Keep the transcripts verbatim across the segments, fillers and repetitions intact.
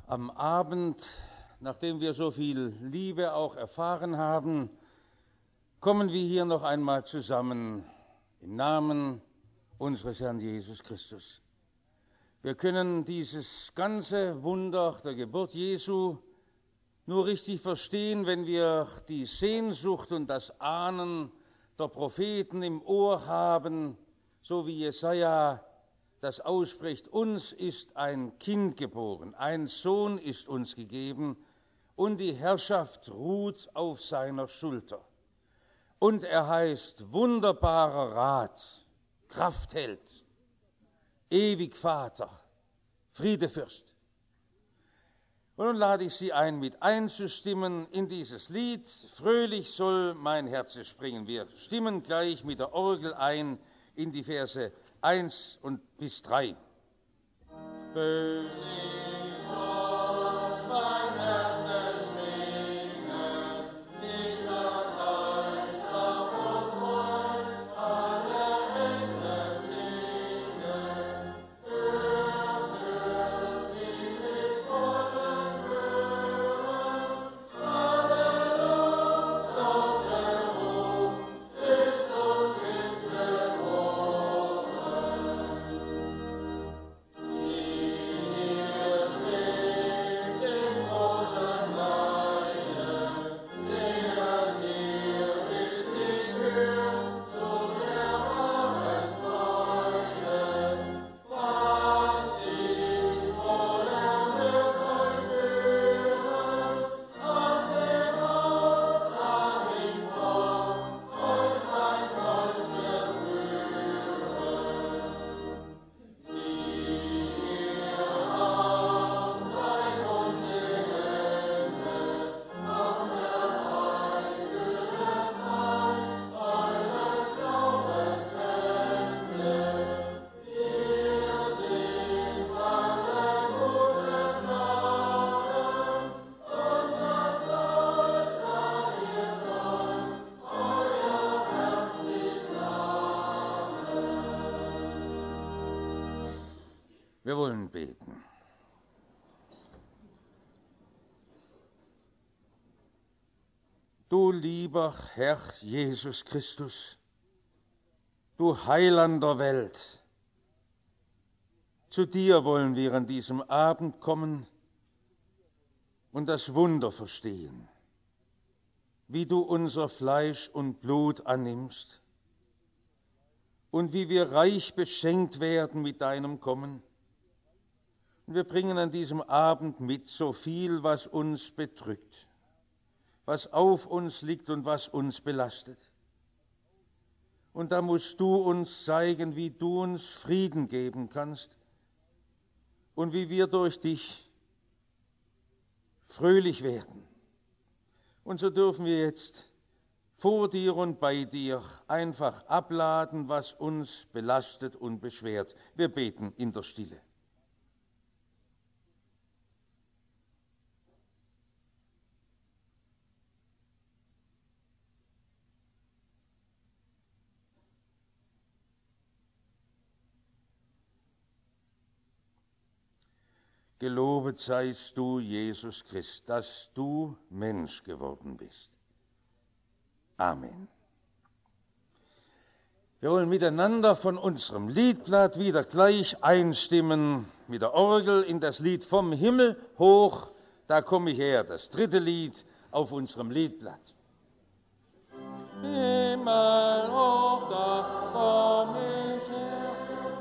Am Abend, nachdem wir so viel Liebe auch erfahren haben, kommen wir hier noch einmal zusammen im Namen unseres Herrn Jesus Christus. Wir können dieses ganze Wunder der Geburt Jesu nur richtig verstehen, wenn wir die Sehnsucht und das Ahnen der Propheten im Ohr haben, so wie Jesaja das ausspricht: Uns ist ein Kind geboren, ein Sohn ist uns gegeben, und die Herrschaft ruht auf seiner Schulter. Und er heißt wunderbarer Rat, Kraftheld, ewig Vater, Friedefürst. Und nun lade ich Sie ein, mit einzustimmen in dieses Lied. Fröhlich soll mein Herz springen. Wir stimmen gleich mit der Orgel ein in die Verse eins und bis drei. Fröhlich soll mein Herz schwingen, dieser Zeit auf und wollen alle Engel singen. Hört, hört, wie mit vollen Chören, alle Luft auf der Ruhm, Christus ist geboren. Wir wollen beten. Du lieber Herr Jesus Christus, du Heiland der Welt, zu dir wollen wir an diesem Abend kommen und das Wunder verstehen, wie du unser Fleisch und Blut annimmst und wie wir reich beschenkt werden mit deinem Kommen. Und wir bringen an diesem Abend mit so viel, was uns bedrückt, was auf uns liegt und was uns belastet. Und da musst du uns zeigen, wie du uns Frieden geben kannst und wie wir durch dich fröhlich werden. Und so dürfen wir jetzt vor dir und bei dir einfach abladen, was uns belastet und beschwert. Wir beten in der Stille. Gelobet seist du, Jesus Christ, dass du Mensch geworden bist. Amen. Wir wollen miteinander von unserem Liedblatt wieder gleich einstimmen mit der Orgel in das Lied Vom Himmel hoch, da komme ich her, das dritte Lied auf unserem Liedblatt. Himmel hoch, da komm ich her,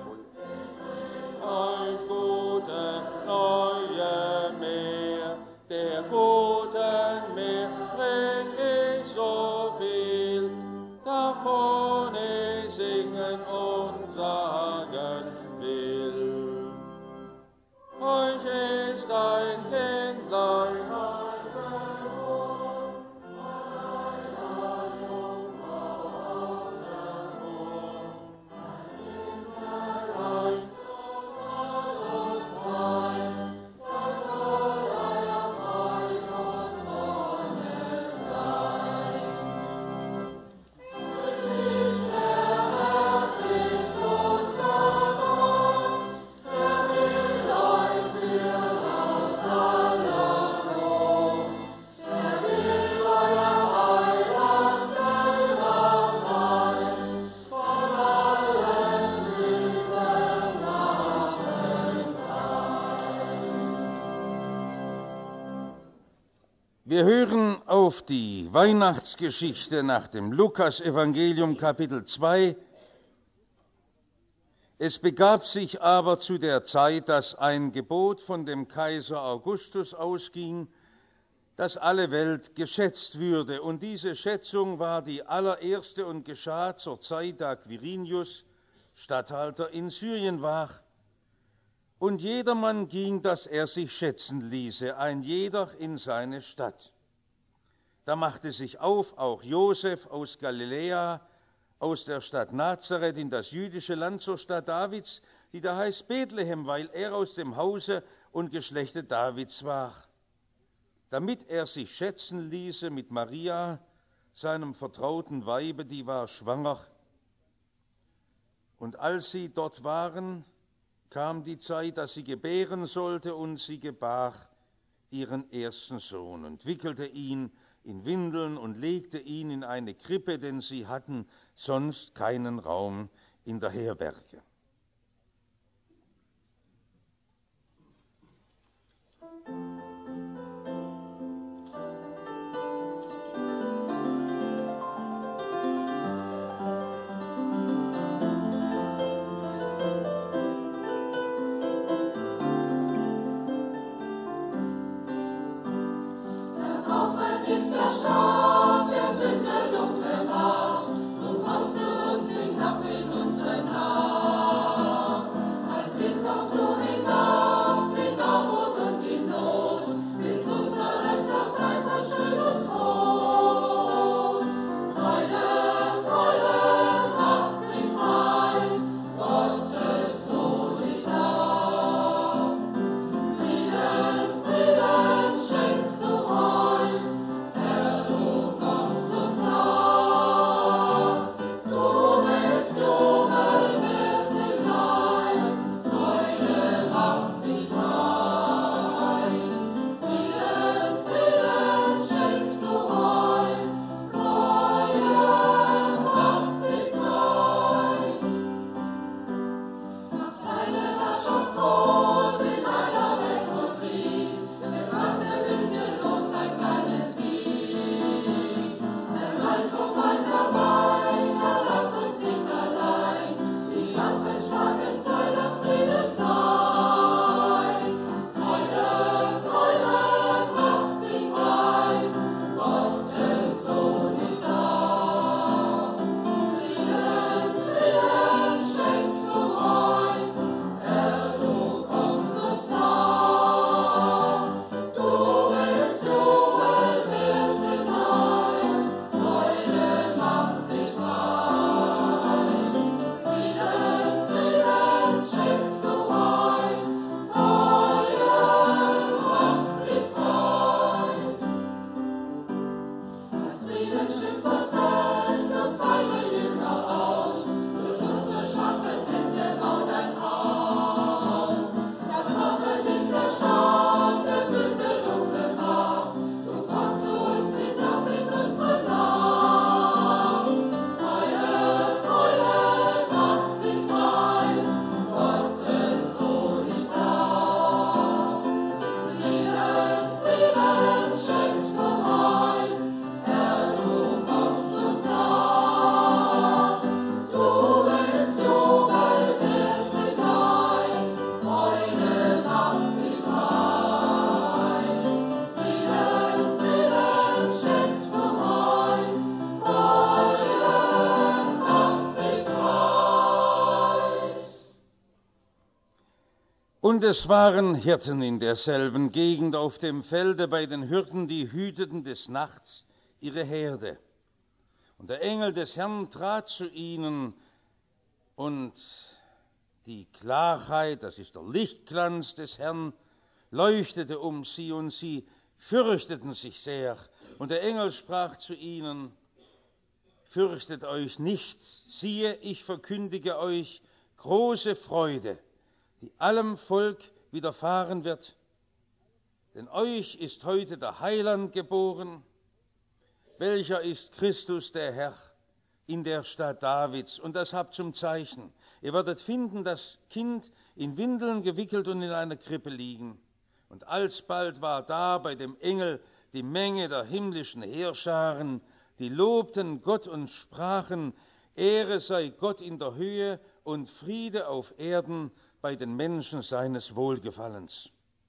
euch gute neue Meer, der guten Meer bring ich so viel, davon ich singen und sagen will. Euch ist ein Kindlein geboren, einer Jungfrau aus der Mond, ein Kindlein so groß und fein, das soll euer Freund Wir hören auf die Weihnachtsgeschichte nach dem Lukas-Evangelium Kapitel zwei. Es begab sich aber zu der Zeit, dass ein Gebot von dem Kaiser Augustus ausging, dass alle Welt geschätzt würde. Und diese Schätzung war die allererste und geschah zur Zeit, da Quirinius Statthalter in Syrien war. Und jedermann ging, dass er sich schätzen ließe, ein jeder in seine Stadt. Da machte sich auf auch Josef aus Galiläa, aus der Stadt Nazareth in das jüdische Land zur Stadt Davids, die da heißt Bethlehem, weil er aus dem Hause und Geschlechte Davids war, damit er sich schätzen ließe mit Maria, seinem vertrauten Weibe, die war schwanger. Und als sie dort waren, kam die Zeit, dass sie gebären sollte, und sie gebar ihren ersten Sohn und wickelte ihn in Windeln und legte ihn in eine Krippe, denn sie hatten sonst keinen Raum in der Herberge. Und es waren Hirten in derselben Gegend auf dem Felde bei den Hirten, die hüteten des Nachts ihre Herde. Und der Engel des Herrn trat zu ihnen, und die Klarheit, das ist der Lichtglanz des Herrn, leuchtete um sie, und sie fürchteten sich sehr. Und der Engel sprach zu ihnen: Fürchtet euch nicht, siehe, ich verkündige euch große Freude, die allem Volk widerfahren wird. Denn euch ist heute der Heiland geboren, welcher ist Christus der Herr in der Stadt Davids. Und das habt zum Zeichen: Ihr werdet finden das Kind in Windeln gewickelt und in einer Krippe liegen. Und alsbald war da bei dem Engel die Menge der himmlischen Heerscharen, die lobten Gott und sprachen, Ehre sei Gott in der Höhe und Friede auf Erden bei den Menschen seines Wohlgefallens.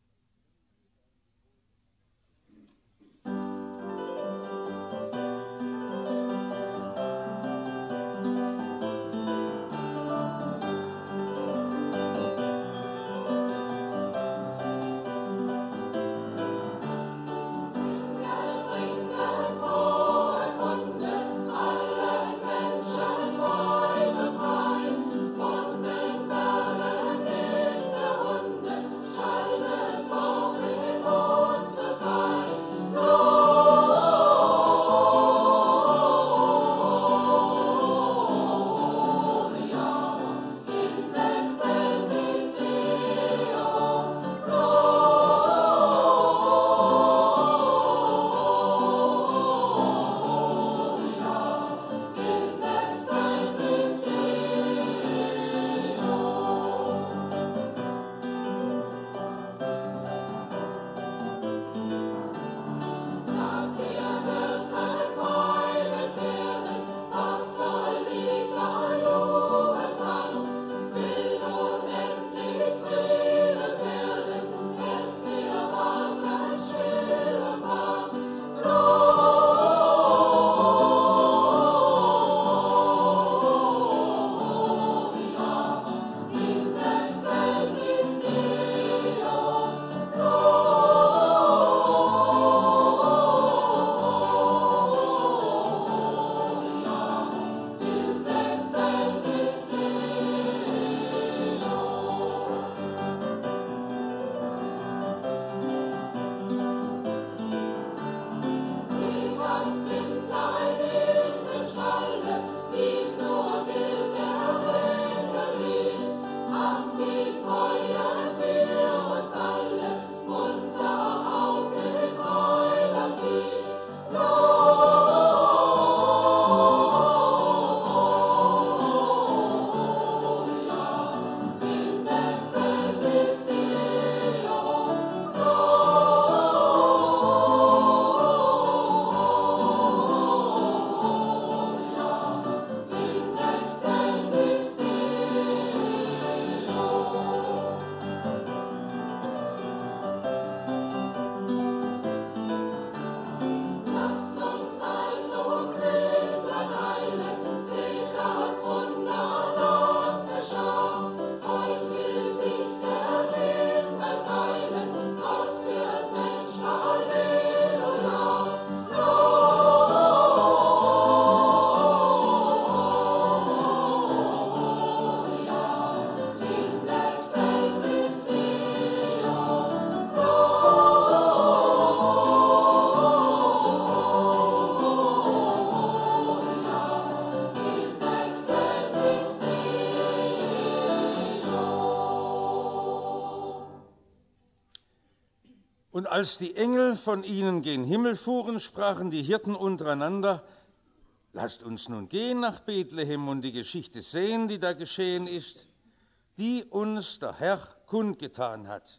Und als die Engel von ihnen gen Himmel fuhren, sprachen die Hirten untereinander, lasst uns nun gehen nach Bethlehem und die Geschichte sehen, die da geschehen ist, die uns der Herr kundgetan hat.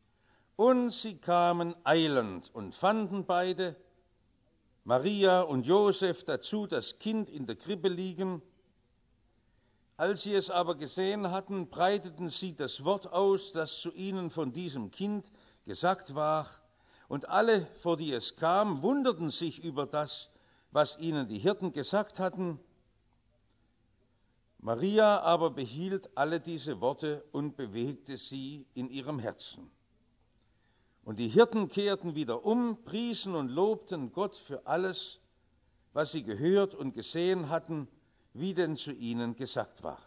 Und sie kamen eilend und fanden beide, Maria und Josef, dazu das Kind in der Krippe liegen. Als sie es aber gesehen hatten, breiteten sie das Wort aus, das zu ihnen von diesem Kind gesagt war, und alle, vor die es kam, wunderten sich über das, was ihnen die Hirten gesagt hatten. Maria aber behielt alle diese Worte und bewegte sie in ihrem Herzen. Und die Hirten kehrten wieder um, priesen und lobten Gott für alles, was sie gehört und gesehen hatten, wie denn zu ihnen gesagt war.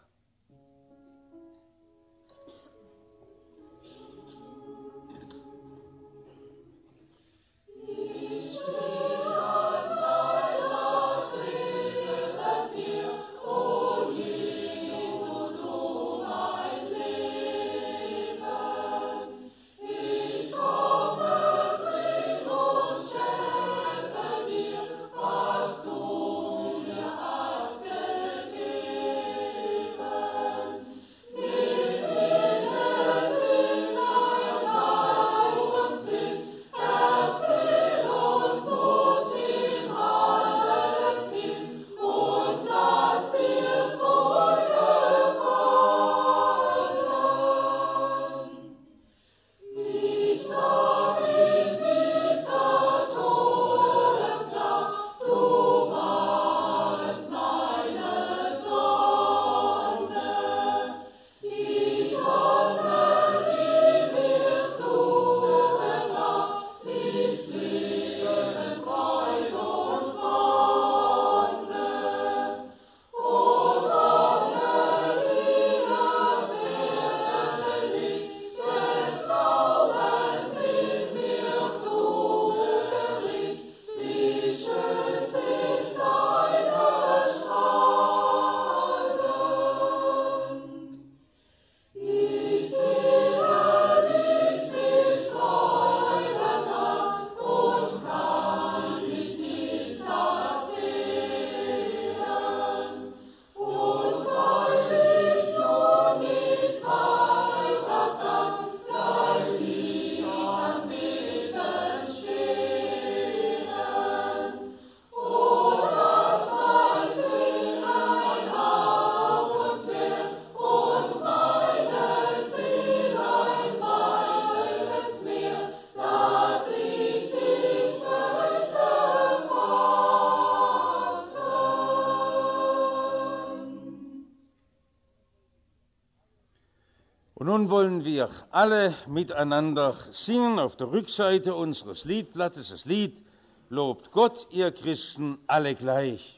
Nun wollen wir alle miteinander singen auf der Rückseite unseres Liedblattes das Lied Lobt Gott, ihr Christen, alle gleich.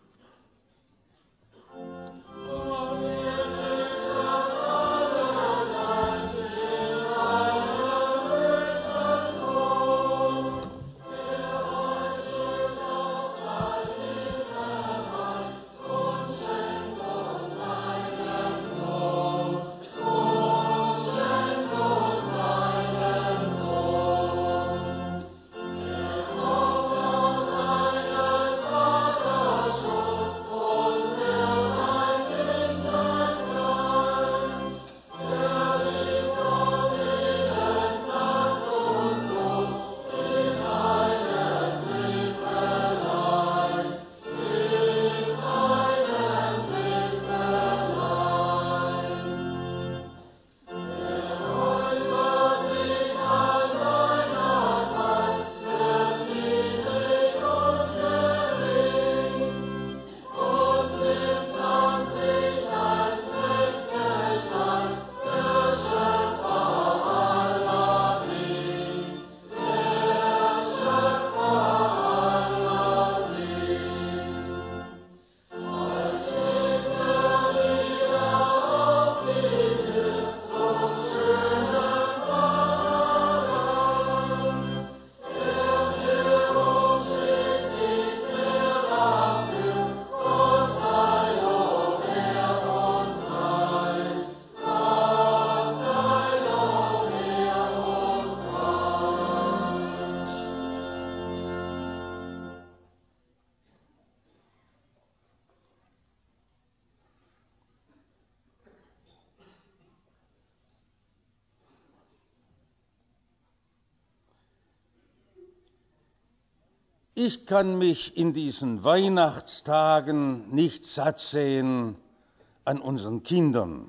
Ich kann mich in diesen Weihnachtstagen nicht satt sehen an unseren Kindern,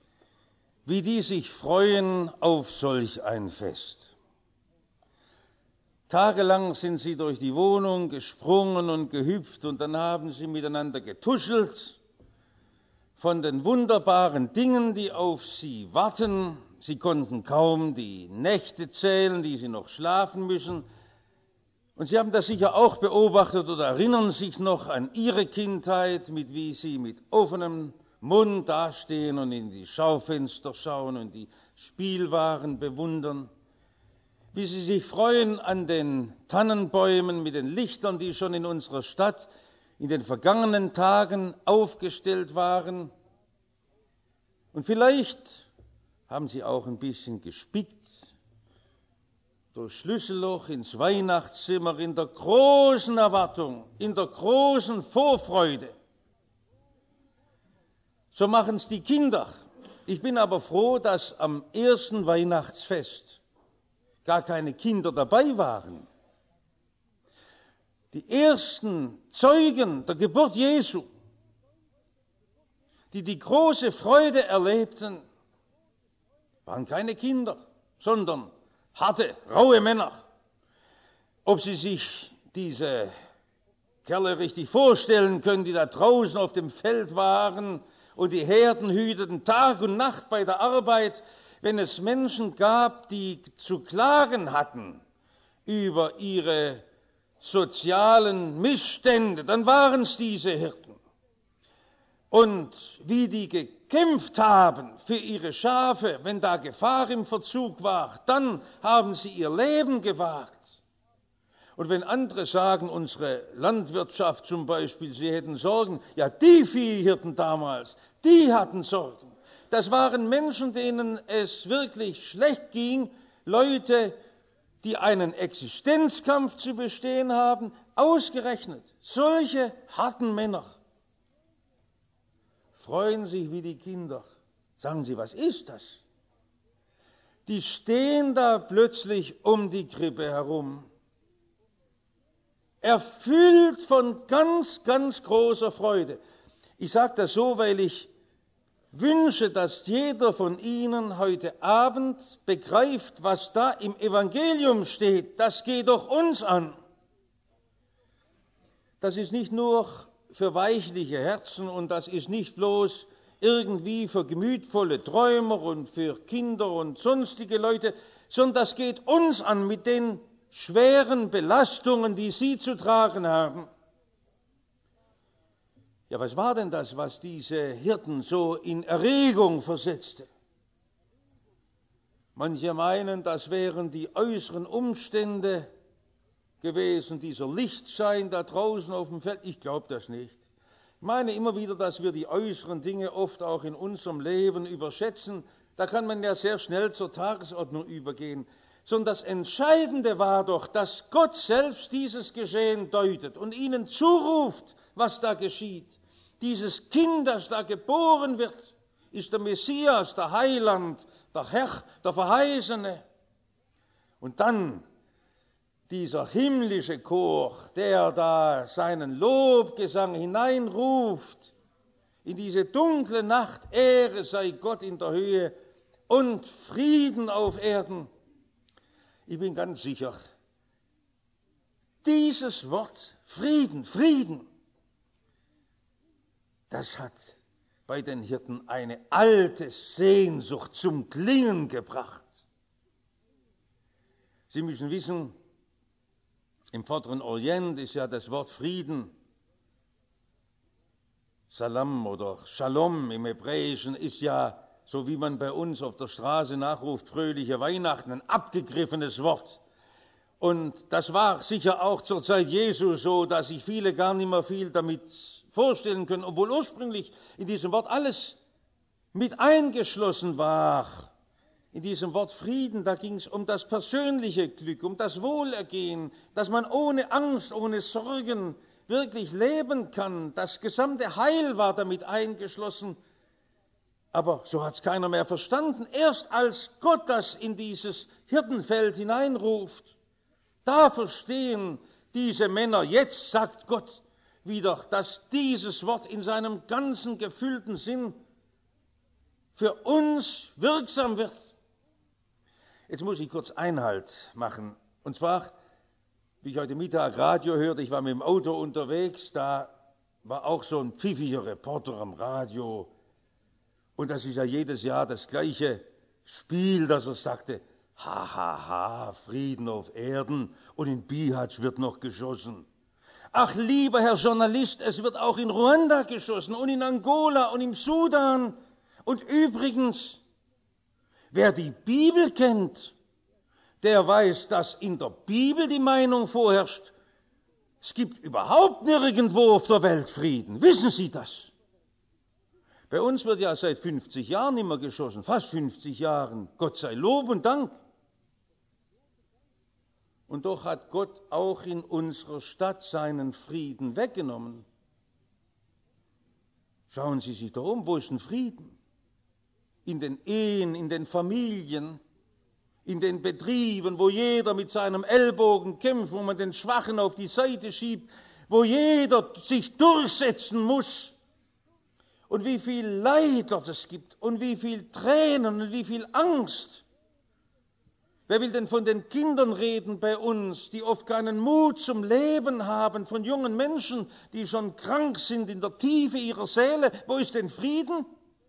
wie die sich freuen auf solch ein Fest. Tagelang sind sie durch die Wohnung gesprungen und gehüpft und dann haben sie miteinander getuschelt von den wunderbaren Dingen, die auf sie warten. Sie konnten kaum die Nächte zählen, die sie noch schlafen müssen. Und Sie haben das sicher auch beobachtet oder erinnern sich noch an Ihre Kindheit, mit wie Sie mit offenem Mund dastehen und in die Schaufenster schauen und die Spielwaren bewundern. Wie Sie sich freuen an den Tannenbäumen mit den Lichtern, die schon in unserer Stadt in den vergangenen Tagen aufgestellt waren. Und vielleicht haben Sie auch ein bisschen gespickt durch Schlüsselloch ins Weihnachtszimmer in der großen Erwartung, in der großen Vorfreude. So machen es die Kinder. Ich bin aber froh, dass am ersten Weihnachtsfest gar keine Kinder dabei waren. Die ersten Zeugen der Geburt Jesu, die die große Freude erlebten, waren keine Kinder, sondern harte, raue Männer. Ob Sie sich diese Kerle richtig vorstellen können, die da draußen auf dem Feld waren und die Herden hüteten Tag und Nacht bei der Arbeit, wenn es Menschen gab, die zu klagen hatten über ihre sozialen Missstände, dann waren es diese Hirten. Und wie die gekämpft haben für ihre Schafe, wenn da Gefahr im Verzug war, dann haben sie ihr Leben gewagt. Und wenn andere sagen, unsere Landwirtschaft zum Beispiel, sie hätten Sorgen, ja, die Viehhirten damals, die hatten Sorgen. Das waren Menschen, denen es wirklich schlecht ging, Leute, die einen Existenzkampf zu bestehen haben, ausgerechnet solche harten Männer freuen sich wie die Kinder. Sagen Sie, was ist das? Die stehen da plötzlich um die Krippe herum, erfüllt von ganz, ganz großer Freude. Ich sage das so, weil ich wünsche, dass jeder von Ihnen heute Abend begreift, was da im Evangelium steht. Das geht doch uns an. Das ist nicht nur für weichliche Herzen und das ist nicht bloß irgendwie für gemütvolle Träumer und für Kinder und sonstige Leute, sondern das geht uns an mit den schweren Belastungen, die sie zu tragen haben. Ja, was war denn das, was diese Hirten so in Erregung versetzte? Manche meinen, das wären die äußeren Umstände gewesen, dieser Lichtschein da draußen auf dem Feld. Ich glaube das nicht. Ich meine immer wieder, dass wir die äußeren Dinge oft auch in unserem Leben überschätzen. Da kann man ja sehr schnell zur Tagesordnung übergehen. Sondern das Entscheidende war doch, dass Gott selbst dieses Geschehen deutet und ihnen zuruft, was da geschieht. Dieses Kind, das da geboren wird, ist der Messias, der Heiland, der Herr, der Verheißene. Und dann dieser himmlische Chor, der da seinen Lobgesang hineinruft in diese dunkle Nacht, Ehre sei Gott in der Höhe und Frieden auf Erden. Ich bin ganz sicher, dieses Wort Frieden, Frieden, das hat bei den Hirten eine alte Sehnsucht zum Klingen gebracht. Sie müssen wissen, im Vorderen Orient ist ja das Wort Frieden, Salam oder Shalom im Hebräischen, ist ja, so wie man bei uns auf der Straße nachruft, fröhliche Weihnachten, ein abgegriffenes Wort. Und das war sicher auch zur Zeit Jesu so, dass sich viele gar nicht mehr viel damit vorstellen können, obwohl ursprünglich in diesem Wort alles mit eingeschlossen war. In diesem Wort Frieden, da ging es um das persönliche Glück, um das Wohlergehen, dass man ohne Angst, ohne Sorgen wirklich leben kann. Das gesamte Heil war damit eingeschlossen. Aber so hat es keiner mehr verstanden. Erst als Gott das in dieses Hirtenfeld hineinruft, da verstehen diese Männer, jetzt sagt Gott wieder, dass dieses Wort in seinem ganzen gefüllten Sinn für uns wirksam wird. Jetzt muss ich kurz Einhalt machen. Und zwar, wie ich heute Mittag Radio hörte, ich war mit dem Auto unterwegs, da war auch so ein pfiffiger Reporter am Radio. Und das ist ja jedes Jahr das gleiche Spiel, dass er sagte, ha, ha, ha, Frieden auf Erden und in Bihać wird noch geschossen. Ach, lieber Herr Journalist, es wird auch in Ruanda geschossen und in Angola und im Sudan. Und übrigens, wer die Bibel kennt, der weiß, dass in der Bibel die Meinung vorherrscht, es gibt überhaupt nirgendwo auf der Welt Frieden. Wissen Sie das? Bei uns wird ja seit fünfzig Jahren nicht mehr geschossen, fast fünfzig Jahren. Gott sei Lob und Dank. Und doch hat Gott auch in unserer Stadt seinen Frieden weggenommen. Schauen Sie sich da um, wo ist ein Frieden? In den Ehen, in den Familien, in den Betrieben, wo jeder mit seinem Ellbogen kämpft, wo man den Schwachen auf die Seite schiebt, wo jeder sich durchsetzen muss. Und wie viel Leid dort es gibt und wie viel Tränen und wie viel Angst. Wer will denn von den Kindern reden bei uns, die oft keinen Mut zum Leben haben, von jungen Menschen, die schon krank sind in der Tiefe ihrer Seele? Wo ist denn Frieden?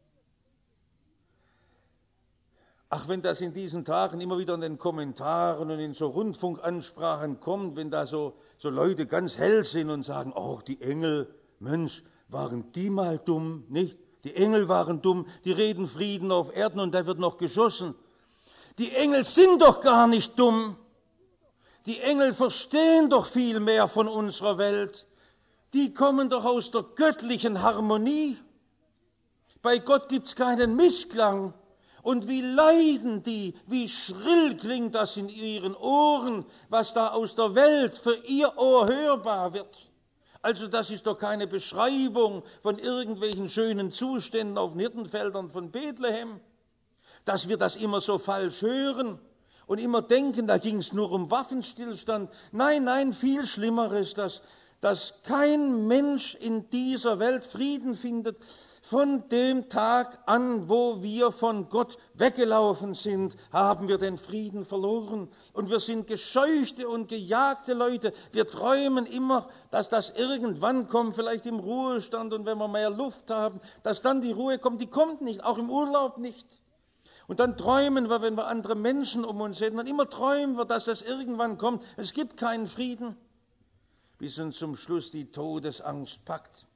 Ach, wenn das in diesen Tagen immer wieder in den Kommentaren und in so Rundfunkansprachen kommt, wenn da so, so Leute ganz hell sind und sagen, oh, die Engel, Mensch, waren die mal dumm, nicht? Die Engel waren dumm, die reden Frieden auf Erden und da wird noch geschossen. Die Engel sind doch gar nicht dumm. Die Engel verstehen doch viel mehr von unserer Welt. Die kommen doch aus der göttlichen Harmonie. Bei Gott gibt es keinen Missklang. Und wie leiden die, wie schrill klingt das in ihren Ohren, was da aus der Welt für ihr Ohr hörbar wird. Also das ist doch keine Beschreibung von irgendwelchen schönen Zuständen auf den Hirtenfeldern von Bethlehem. Dass wir das immer so falsch hören und immer denken, da ging es nur um Waffenstillstand. Nein, nein, viel schlimmer ist das, dass kein Mensch in dieser Welt Frieden findet. Von dem Tag an, wo wir von Gott weggelaufen sind, haben wir den Frieden verloren. Und wir sind gescheuchte und gejagte Leute. Wir träumen immer, dass das irgendwann kommt, vielleicht im Ruhestand und wenn wir mehr Luft haben, dass dann die Ruhe kommt. Die kommt nicht, auch im Urlaub nicht. Und dann träumen wir, wenn wir andere Menschen um uns sehen, und immer träumen wir, dass das irgendwann kommt. Es gibt keinen Frieden, bis uns zum Schluss die Todesangst packt.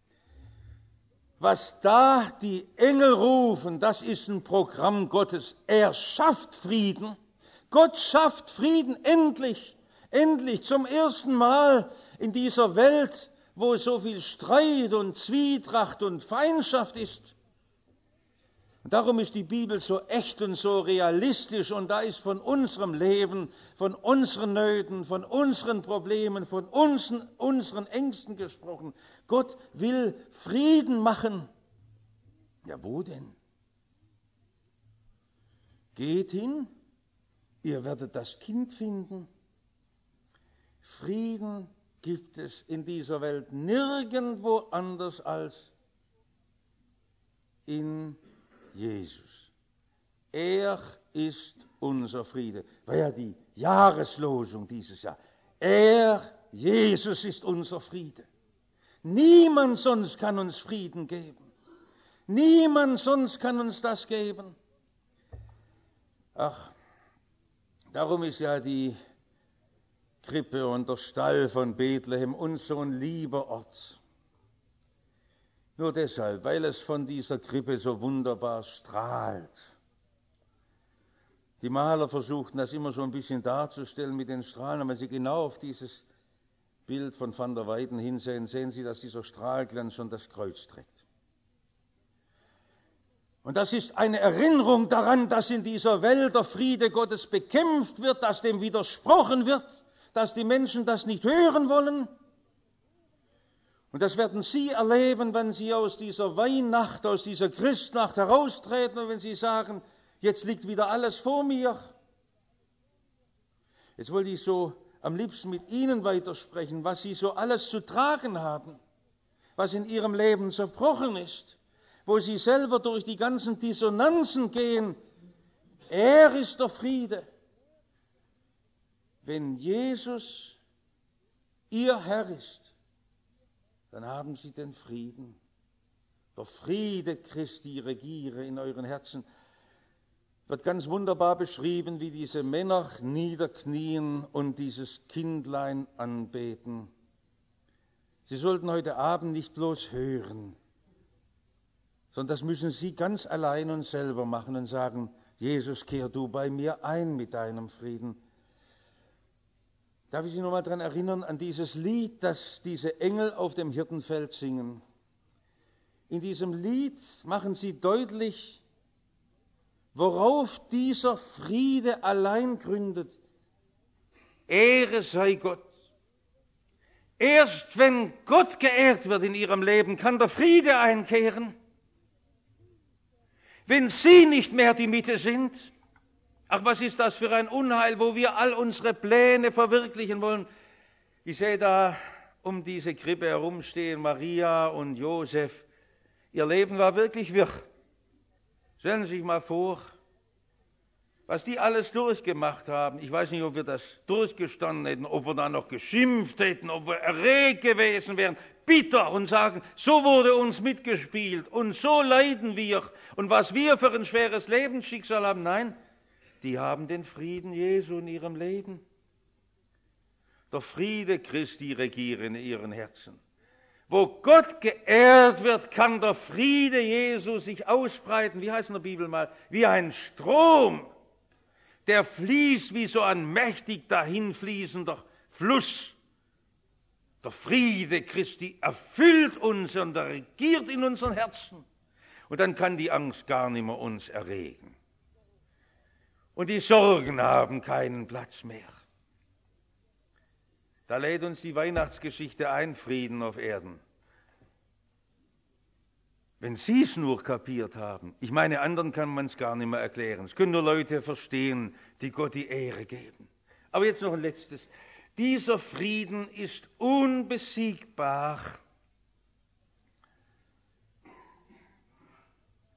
Was da die Engel rufen, das ist ein Programm Gottes. Er schafft Frieden. Gott schafft Frieden, endlich, endlich, zum ersten Mal in dieser Welt, wo so viel Streit und Zwietracht und Feindschaft ist. Und darum ist die Bibel so echt und so realistisch und da ist von unserem Leben, von unseren Nöten, von unseren Problemen, von unseren, unseren Ängsten gesprochen. Gott will Frieden machen. Ja, wo denn? Geht hin, ihr werdet das Kind finden. Frieden gibt es in dieser Welt nirgendwo anders als in Jesus. Er ist unser Friede. War ja die Jahreslosung dieses Jahr. Er, Jesus, ist unser Friede. Niemand sonst kann uns Frieden geben. Niemand sonst kann uns das geben. Ach, darum ist ja die Krippe und der Stall von Bethlehem uns so ein lieber Ort. Nur deshalb, weil es von dieser Krippe so wunderbar strahlt. Die Maler versuchten das immer so ein bisschen darzustellen mit den Strahlen, aber wenn Sie genau auf dieses Bild von Van der Weyden hinsehen, sehen Sie, dass dieser Strahlglanz schon das Kreuz trägt. Und das ist eine Erinnerung daran, dass in dieser Welt der Friede Gottes bekämpft wird, dass dem widersprochen wird, dass die Menschen das nicht hören wollen. Und das werden Sie erleben, wenn Sie aus dieser Weihnacht, aus dieser Christnacht heraustreten und wenn Sie sagen, jetzt liegt wieder alles vor mir. Jetzt wollte ich so am liebsten mit Ihnen weitersprechen, was Sie so alles zu tragen haben, was in Ihrem Leben zerbrochen ist, wo Sie selber durch die ganzen Dissonanzen gehen. Er ist der Friede. Wenn Jesus Ihr Herr ist, dann haben Sie den Frieden. Der Friede Christi regiere in euren Herzen. Wird ganz wunderbar beschrieben, wie diese Männer niederknien und dieses Kindlein anbeten. Sie sollten heute Abend nicht bloß hören, sondern das müssen Sie ganz allein und selber machen und sagen, Jesus, kehr du bei mir ein mit deinem Frieden. Darf ich Sie noch mal daran erinnern, an dieses Lied, das diese Engel auf dem Hirtenfeld singen. In diesem Lied machen sie deutlich, worauf dieser Friede allein gründet. Ehre sei Gott. Erst wenn Gott geehrt wird in Ihrem Leben, kann der Friede einkehren. Wenn Sie nicht mehr die Mitte sind, ach, was ist das für ein Unheil, wo wir all unsere Pläne verwirklichen wollen. Ich sehe da um diese Krippe herumstehen Maria und Josef. Ihr Leben war wirklich wirr. Stellen Sie sich mal vor, was die alles durchgemacht haben. Ich weiß nicht, ob wir das durchgestanden hätten, ob wir da noch geschimpft hätten, ob wir erregt gewesen wären, bitter und sagen, so wurde uns mitgespielt und so leiden wir. Und was wir für ein schweres Lebensschicksal haben, nein, die haben den Frieden Jesu in ihrem Leben. Der Friede Christi regiere in ihren Herzen. Wo Gott geehrt wird, kann der Friede Jesu sich ausbreiten, wie heißt in der Bibel mal, wie ein Strom, der fließt wie so ein mächtig dahinfließender Fluss. Der Friede Christi erfüllt uns und er regiert in unseren Herzen. Und dann kann die Angst gar nicht mehr uns erregen. Und die Sorgen haben keinen Platz mehr. Da lädt uns die Weihnachtsgeschichte ein, Frieden auf Erden. Wenn Sie es nur kapiert haben, ich meine, anderen kann man es gar nicht mehr erklären. Es können nur Leute verstehen, die Gott die Ehre geben. Aber jetzt noch ein letztes. Dieser Frieden ist unbesiegbar.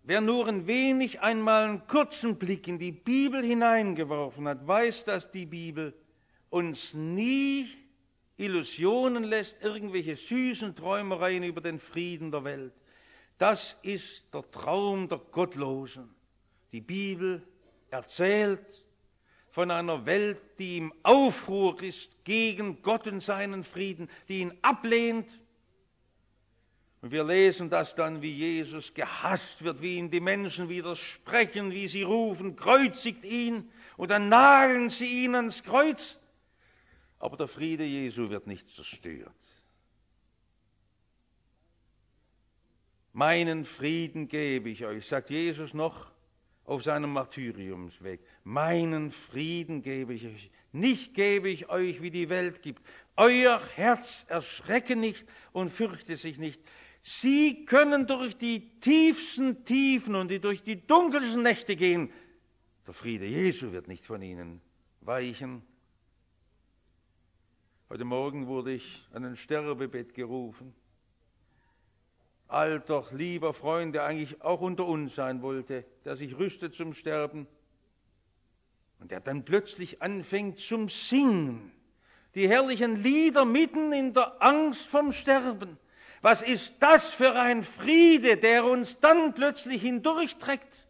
Wer nur ein wenig einmal einen kurzen Blick in die Bibel hineingeworfen hat, weiß, dass die Bibel uns nie Illusionen lässt, irgendwelche süßen Träumereien über den Frieden der Welt. Das ist der Traum der Gottlosen. Die Bibel erzählt von einer Welt, die im Aufruhr ist gegen Gott und seinen Frieden, die ihn ablehnt. Und wir lesen das dann, wie Jesus gehasst wird, wie ihn die Menschen widersprechen, wie sie rufen, kreuzigt ihn, und dann nageln sie ihn ans Kreuz. Aber der Friede Jesu wird nicht zerstört. Meinen Frieden gebe ich euch, sagt Jesus noch auf seinem Martyriumsweg. Meinen Frieden gebe ich euch. Nicht gebe ich euch, wie die Welt gibt. Euer Herz erschrecke nicht und fürchte sich nicht. Sie können durch die tiefsten Tiefen und die durch die dunkelsten Nächte gehen. Der Friede Jesu wird nicht von ihnen weichen. Heute Morgen wurde ich an ein Sterbebett gerufen. Alter, lieber Freund, der eigentlich auch unter uns sein wollte, der sich rüstet zum Sterben und der dann plötzlich anfängt zum Singen. Die herrlichen Lieder mitten in der Angst vom Sterben. Was ist das für ein Friede, der uns dann plötzlich hindurchträgt?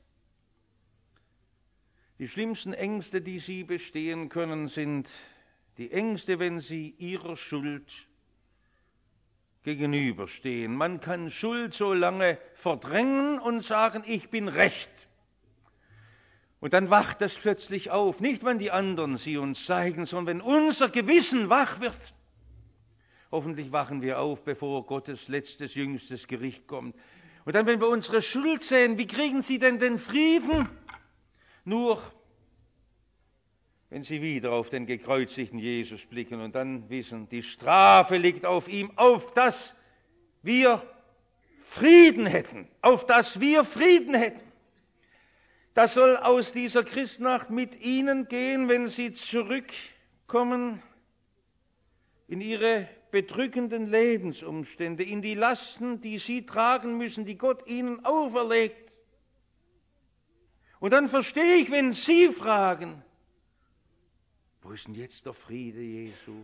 Die schlimmsten Ängste, die Sie bestehen können, sind die Ängste, wenn sie ihrer Schuld gegenüberstehen. Man kann Schuld so lange verdrängen und sagen, ich bin recht. Und dann wacht das plötzlich auf. Nicht, wenn die anderen sie uns zeigen, sondern wenn unser Gewissen wach wird. Hoffentlich wachen wir auf, bevor Gottes letztes, jüngstes Gericht kommt. Und dann, wenn wir unsere Schuld sehen, wie kriegen Sie denn den Frieden? Nur wenn Sie wieder auf den gekreuzigten Jesus blicken und dann wissen, die Strafe liegt auf ihm, auf dass wir Frieden hätten, auf dass wir Frieden hätten. Das soll aus dieser Christnacht mit Ihnen gehen, wenn Sie zurückkommen in Ihre bedrückenden Lebensumstände, in die Lasten, die Sie tragen müssen, die Gott Ihnen auferlegt. Und dann verstehe ich, wenn Sie fragen, wo ist denn jetzt der Friede Jesu?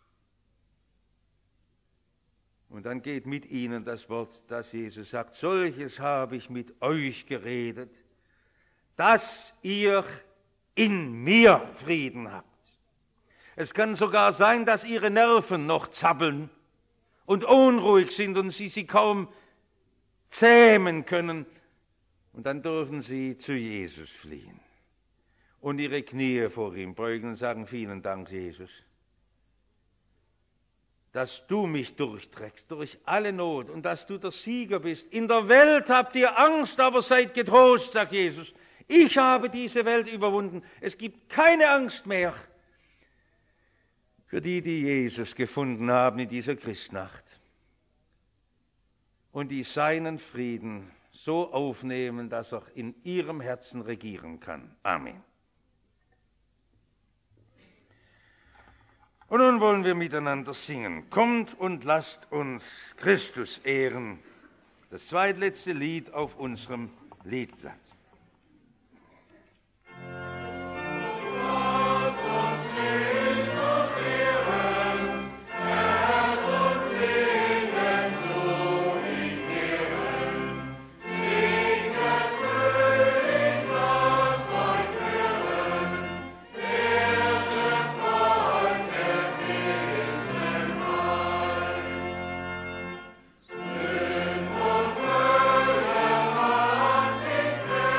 Und dann geht mit ihnen das Wort, das Jesus sagt, solches habe ich mit euch geredet, dass ihr in mir Frieden habt. Es kann sogar sein, dass ihre Nerven noch zappeln und unruhig sind und sie sie kaum zähmen können. Und dann dürfen sie zu Jesus fliehen und ihre Knie vor ihm beugen und sagen, vielen Dank, Jesus, dass du mich durchträgst durch alle Not und dass du der Sieger bist. In der Welt habt ihr Angst, aber seid getrost, sagt Jesus. Ich habe diese Welt überwunden. Es gibt keine Angst mehr für die, die Jesus gefunden haben in dieser Christnacht und die seinen Frieden so aufnehmen, dass er in ihrem Herzen regieren kann. Amen. Und nun wollen wir miteinander singen. Kommt und lasst uns Christus ehren. Das zweitletzte Lied auf unserem Liedblatt. Sing und hören, hat sich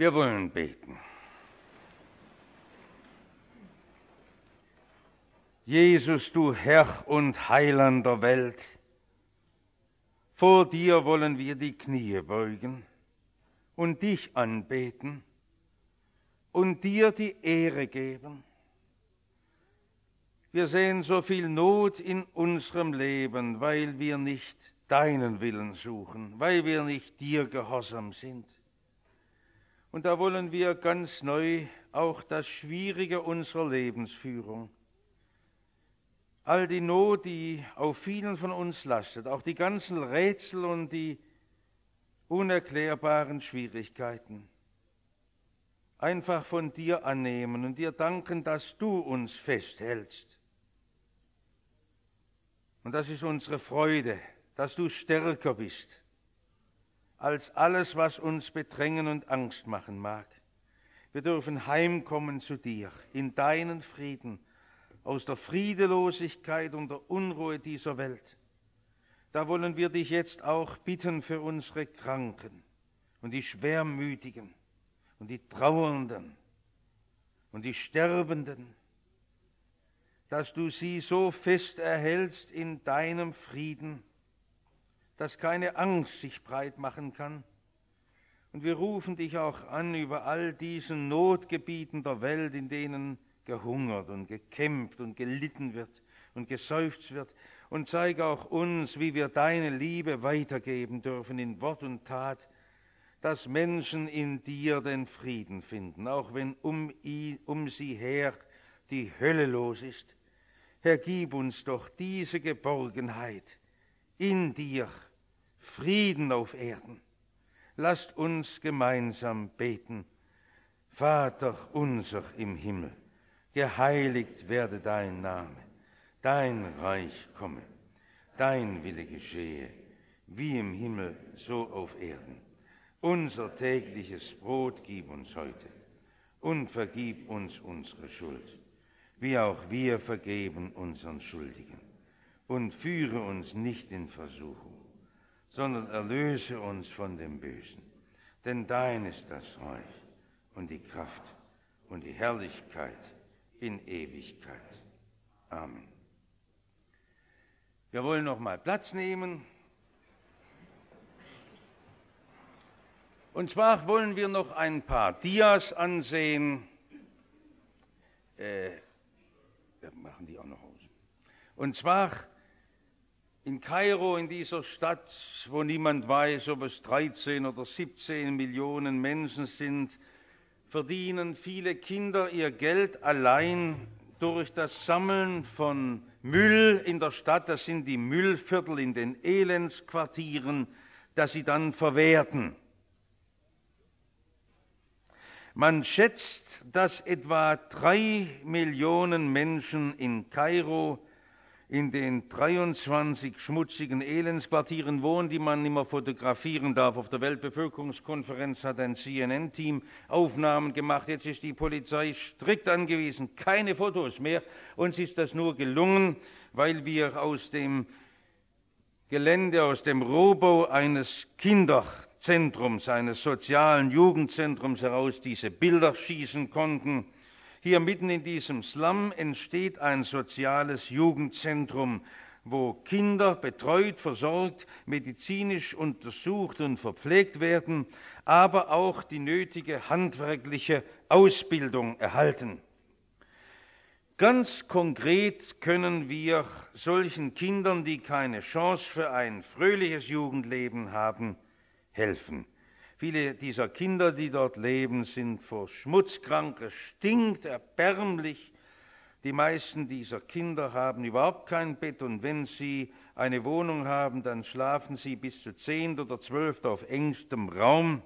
Wir wollen beten. Jesus, du Herr und Heiland der Welt, vor dir wollen wir die Knie beugen und dich anbeten und dir die Ehre geben. Wir sehen so viel Not in unserem Leben, weil wir nicht deinen Willen suchen, weil wir nicht dir gehorsam sind. Und da wollen wir ganz neu auch das Schwierige unserer Lebensführung, all die Not, die auf vielen von uns lastet, auch die ganzen Rätsel und die unerklärbaren Schwierigkeiten, einfach von dir annehmen und dir danken, dass du uns festhältst. Und das ist unsere Freude, dass du stärker bist als alles, was uns bedrängen und Angst machen mag. Wir dürfen heimkommen zu dir, in deinen Frieden, aus der Friedelosigkeit und der Unruhe dieser Welt. Da wollen wir dich jetzt auch bitten für unsere Kranken und die Schwermütigen und die Trauernden und die Sterbenden, dass du sie so fest erhältst in deinem Frieden, dass keine Angst sich breit machen kann. Und wir rufen dich auch an über all diesen Notgebieten der Welt, in denen gehungert und gekämpft und gelitten wird und geseufzt wird, und zeige auch uns, wie wir deine Liebe weitergeben dürfen in Wort und Tat, dass Menschen in dir den Frieden finden, auch wenn um, ihn, um sie her die Hölle los ist. Herr, gib uns doch diese Geborgenheit in dir, Frieden auf Erden. Lasst uns gemeinsam beten. Vater unser im Himmel, geheiligt werde dein Name, dein Reich komme, dein Wille geschehe, wie im Himmel, so auf Erden. Unser tägliches Brot gib uns heute und vergib uns unsere Schuld, wie auch wir vergeben unseren Schuldigen. Und führe uns nicht in Versuchung, sondern erlöse uns von dem Bösen. Denn dein ist das Reich und die Kraft und die Herrlichkeit in Ewigkeit. Amen. Wir wollen noch mal Platz nehmen. Und zwar wollen wir noch ein paar Dias ansehen. Äh, wir machen die auch noch aus. Und zwar in Kairo, in dieser Stadt, wo niemand weiß, ob es dreizehn oder siebzehn Millionen Menschen sind, verdienen viele Kinder ihr Geld allein durch das Sammeln von Müll in der Stadt. Das sind die Müllviertel in den Elendsquartieren, das sie dann verwerten. Man schätzt, dass etwa drei Millionen Menschen in Kairo in den dreiundzwanzig schmutzigen Elendsquartieren wohnen, die man immer fotografieren darf. Auf der Weltbevölkerungskonferenz hat ein C N N-Team Aufnahmen gemacht. Jetzt ist die Polizei strikt angewiesen, keine Fotos mehr. Uns ist das nur gelungen, weil wir aus dem Gelände, aus dem Rohbau eines Kinderzentrums, eines sozialen Jugendzentrums heraus diese Bilder schießen konnten. Hier mitten in diesem Slum entsteht ein soziales Jugendzentrum, wo Kinder betreut, versorgt, medizinisch untersucht und verpflegt werden, aber auch die nötige handwerkliche Ausbildung erhalten. Ganz konkret können wir solchen Kindern, die keine Chance für ein fröhliches Jugendleben haben, helfen. Viele dieser Kinder, die dort leben, sind vor Schmutz krank, es stinkt erbärmlich. Die meisten dieser Kinder haben überhaupt kein Bett, und wenn sie eine Wohnung haben, dann schlafen sie bis zu zehnt oder zwölft auf engstem Raum.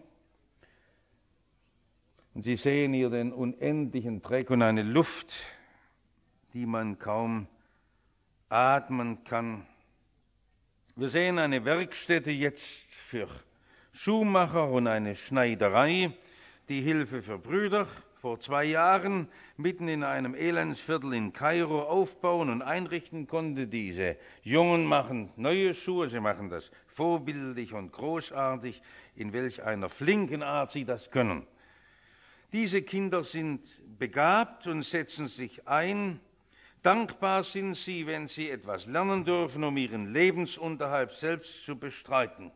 Und Sie sehen hier den unendlichen Dreck und eine Luft, die man kaum atmen kann. Wir sehen eine Werkstätte jetzt für Schuhmacher und eine Schneiderei, die Hilfe für Brüder vor zwei Jahren mitten in einem Elendsviertel in Kairo aufbauen und einrichten konnte. Diese Jungen machen neue Schuhe, sie machen das vorbildlich und großartig, in welch einer flinken Art sie das können. Diese Kinder sind begabt und setzen sich ein. Dankbar sind sie, wenn sie etwas lernen dürfen, um ihren Lebensunterhalt selbst zu bestreiten.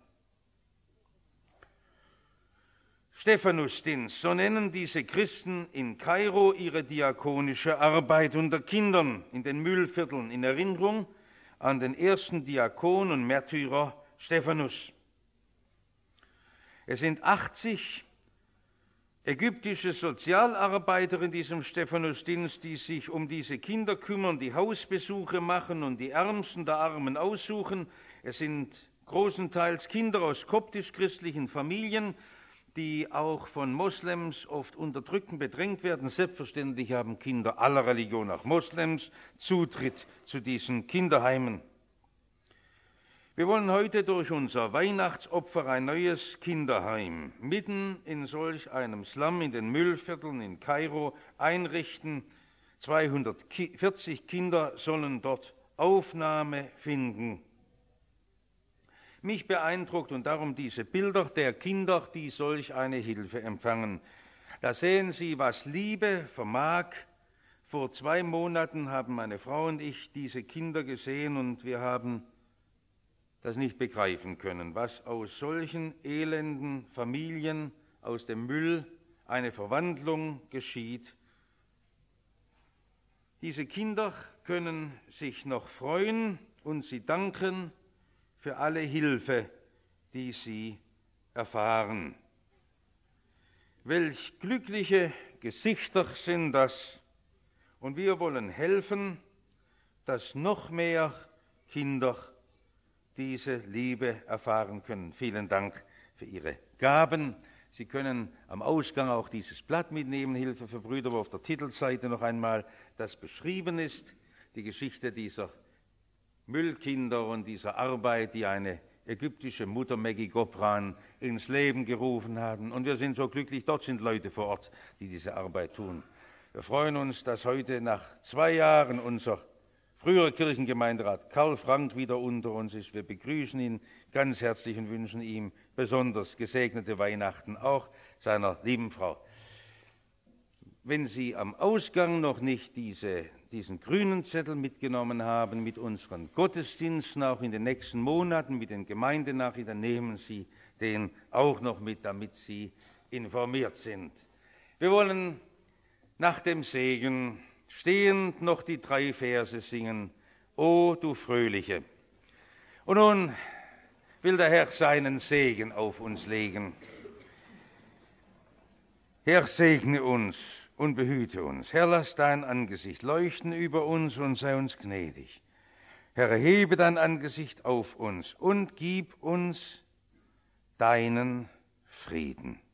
Stephanusdienst, so nennen diese Christen in Kairo ihre diakonische Arbeit unter Kindern in den Müllvierteln in Erinnerung an den ersten Diakon und Märtyrer Stephanus. Es sind achtzig ägyptische Sozialarbeiter in diesem Stephanusdienst, die sich um diese Kinder kümmern, die Hausbesuche machen und die Ärmsten der Armen aussuchen. Es sind großenteils Kinder aus koptisch-christlichen Familien, die auch von Moslems oft unterdrückt und bedrängt werden. Selbstverständlich haben Kinder aller Religionen, auch Moslems, Zutritt zu diesen Kinderheimen. Wir wollen heute durch unser Weihnachtsopfer ein neues Kinderheim mitten in solch einem Slum in den Müllvierteln in Kairo einrichten. zweihundertvierzig Kinder sollen dort Aufnahme finden. Mich beeindruckt und darum diese Bilder der Kinder, die solch eine Hilfe empfangen. Da sehen Sie, was Liebe vermag. Vor zwei Monaten haben meine Frau und ich diese Kinder gesehen und wir haben das nicht begreifen können, was aus solchen elenden Familien, aus dem Müll eine Verwandlung geschieht. Diese Kinder können sich noch freuen und sie danken für alle Hilfe, die sie erfahren. Welch glückliche Gesichter sind das, und wir wollen helfen, dass noch mehr Kinder diese Liebe erfahren können. Vielen Dank für Ihre Gaben. Sie können am Ausgang auch dieses Blatt mitnehmen, Hilfe für Brüder, wo auf der Titelseite noch einmal das beschrieben ist, die Geschichte dieser Müllkinder und dieser Arbeit, die eine ägyptische Mutter Maggie Gopran ins Leben gerufen haben. Und wir sind so glücklich, dort sind Leute vor Ort, die diese Arbeit tun. Wir freuen uns, dass heute nach zwei Jahren unser früherer Kirchengemeinderat Karl Frank wieder unter uns ist. Wir begrüßen ihn ganz herzlich und wünschen ihm besonders gesegnete Weihnachten, auch seiner lieben Frau. Wenn Sie am Ausgang noch nicht diese, diesen grünen Zettel mitgenommen haben mit unseren Gottesdiensten, auch in den nächsten Monaten mit den Gemeindenachrichten, nehmen Sie den auch noch mit, damit Sie informiert sind. Wir wollen nach dem Segen stehend noch die drei Verse singen, O du Fröhliche. Und nun will der Herr seinen Segen auf uns legen. Herr, segne uns und behüte uns. Herr, lass dein Angesicht leuchten über uns und sei uns gnädig. Herr, erhebe dein Angesicht auf uns und gib uns deinen Frieden.